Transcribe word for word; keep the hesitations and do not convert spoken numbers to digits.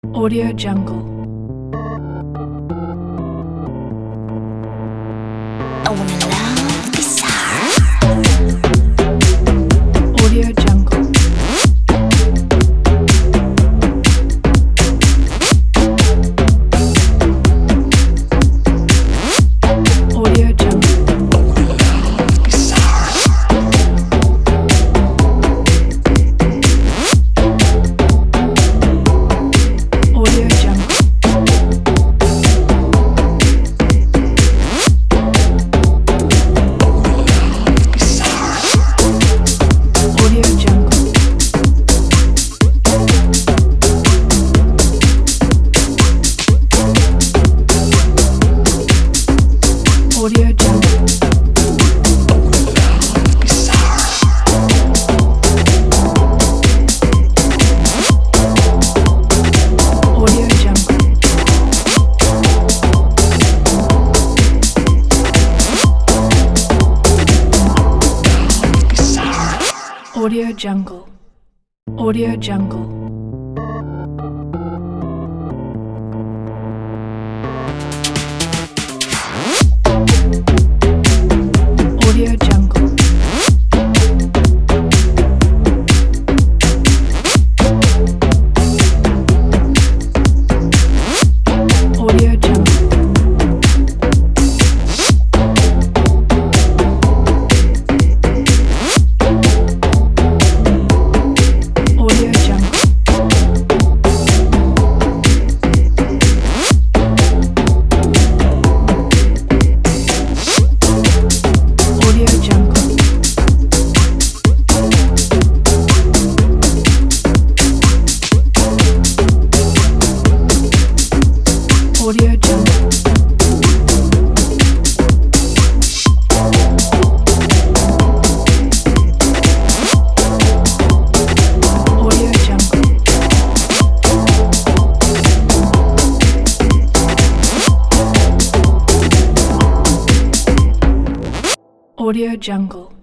Audio Jungle. I wanna love bizarre. Audio Jungle. Audio Jungle. Audio Jungle. Audio Jungle. Audio Jungle. Audio Jungle. Audio Jungle. Audio Jungle. Audio Jungle. Audio Jungle. Audio Jungle. Audio Jungle. Audio Jungle.